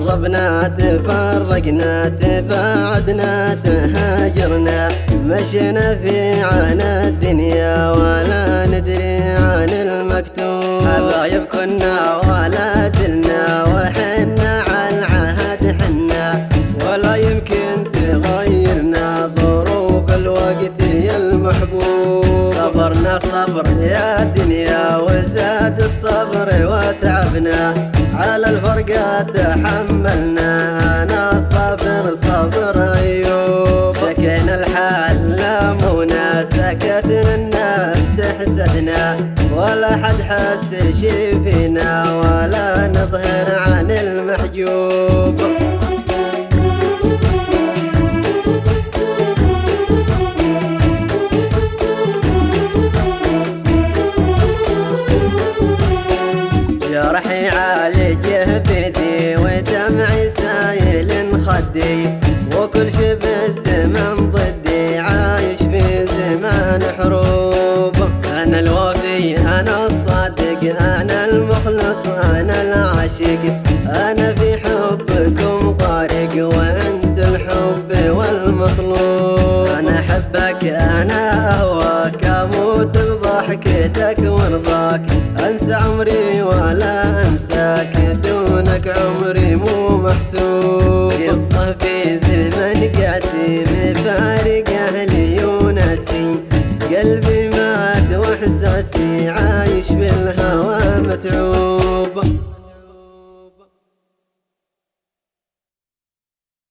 قربنا تفرقنا تباعدنا تهاجرنا، مشينا في عنا الدنيا ولا ندري عن المكتوب. حبايب كنا ولا زلنا وحنا على العهد حنا، ولا يمكن تغيرنا ظروف الوقت يا المحبوب. صبرنا صبر يا الدنيا وزاد الصبر وتعبنا، على الفرقات تحملنا أنا صبر صبر أيوب. شكينا الحال لامونا سكتنا الناس تحسدنا، ولا حد حس شي فينا ولا نظهر عن المحجوب. جرحي عالجه بيدي ودمعي سايل خدي، وكل شي بالزمن ضدي عايش في زمان حروب. أنا الوفي أنا الصادق أنا المخلص أنا العاشق، أنا في حبكم طارق وأنت الحب والمطلوب. أنا أحبك أنا أهواك أموت بضحكتك ورضاك، أنسى عمري ولا أنساك دونك عمري مو محسوب. قصة في زمن قاسي مفارق أهلي وناسي، قلبي مات وإحساسي عايش بالهوى متعوب.